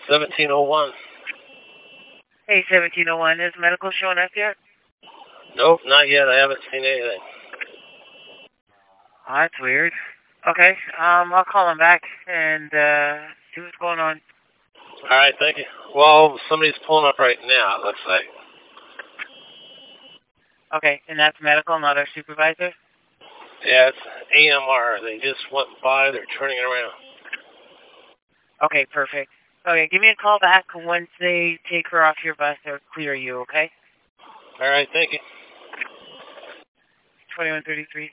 1701. Hey, 1701, is medical showing up yet? Nope, not yet. I haven't seen anything. Oh, that's weird. Okay, I'll call him back and see what's going on. All right, thank you. Well, somebody's pulling up right now, it looks like. Okay, and that's medical, not our supervisor? Yeah, it's AMR. They just went by. They're turning it around. Okay, perfect. Okay, give me a call back once they take her off your bus or clear you, okay? All right, thank you. 2133.